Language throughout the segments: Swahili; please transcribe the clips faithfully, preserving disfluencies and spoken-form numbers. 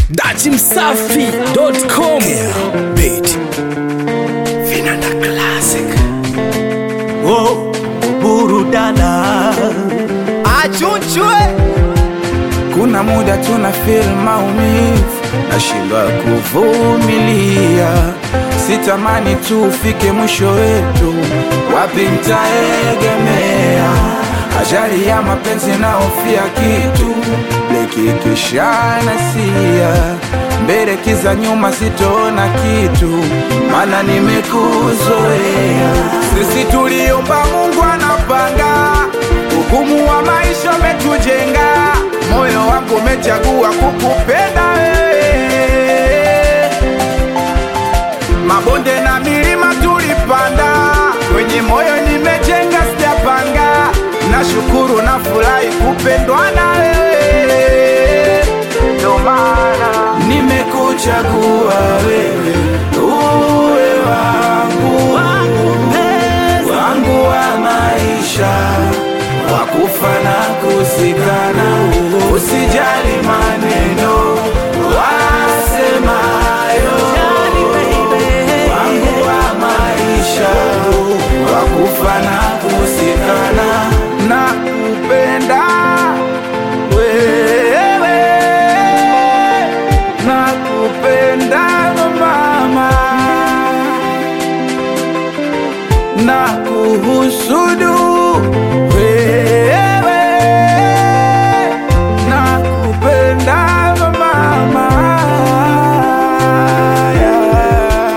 dati msafi dot com. Beat Vinanda Classic. Oh, burudana Achunchwe. Kuna muda tuna feel maumivu, nashindwa kuvumilia. Sitamani tufike mwisho wetu, wapi nitaegemea? Ajali ya mapenzi naofia kitu lekikishana sia, mbele kiza nyuma sitoona kitu, mana nimekuzoea. Sisi tuliomba Mungu anapanga, hukumu wa maisha umetujenga. Moyo wangu umechagua kukupenda wewe. Mabonde na milima tulipanda, kwenye moyo nimejenga sijapanga. Nashukuru na furahi kupendwa na wewe, ndo maana nimekuchagua wewe. Uwe wangu, wangu wa maisha, wakufa na kusikana. Usijali maneno wasemayo, wangu wa maisha, wakufa na kusikana. Na kupenda wewe, na kupenda mama, na kuhusudu wewe, na kupenda mama, yeah.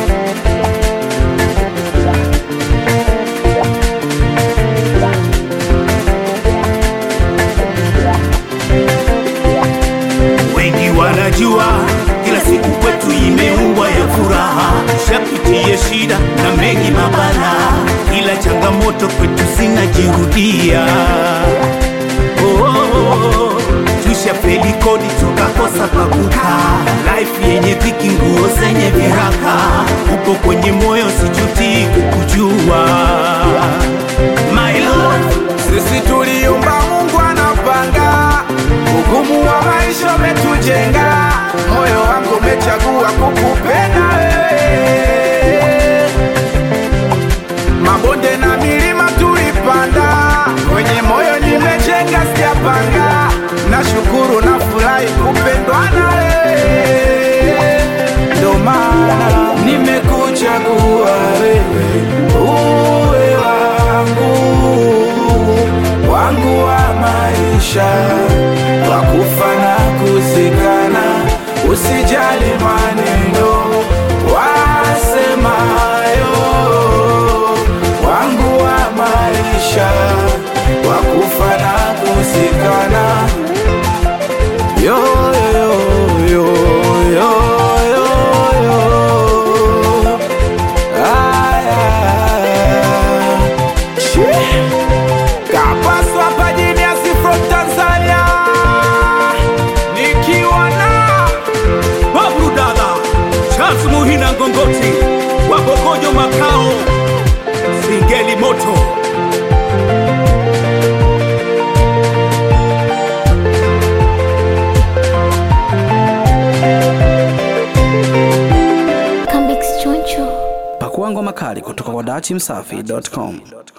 wengi wanajua kila siku kwetu imeumbwa ya furaha. Shapitie shida na mengi mabala, ila changamoto kwetu zinajirudia. Oh, oh, oh. Tushafeli kodi tukakosa pakuka, life yenye dhiki, nguo zenye viraka. Uko kwenye moyo sijuti kukujua, my love. Sisi tuliomba Mungu anapanga, hukumu wa maisha umetujenga. Moyo wangu umechagua kukupenda wewe. Mabonde na milima tulipanda, kwenye moyo nimejenga sijapanga. Nashukuru na furahi kupendwa na wewe, ndo maana nimekuchagua wewe. Uwe wangu, wangu wa maisha, wakufa na kusikana. Usijali maneno wasemayo, wangu wa maisha, wakufa na kusikana. Yo, yo, yo, yo, yo, yo. Aya. Shee. Kapaswa hapa Genius from Tanzania, nikiwa na Babrudala Charles Muhina Ngongoti wa Bogojo Makao, Singeli Moto. Pakuangwa makali kutoka kwa dati msafi dot com.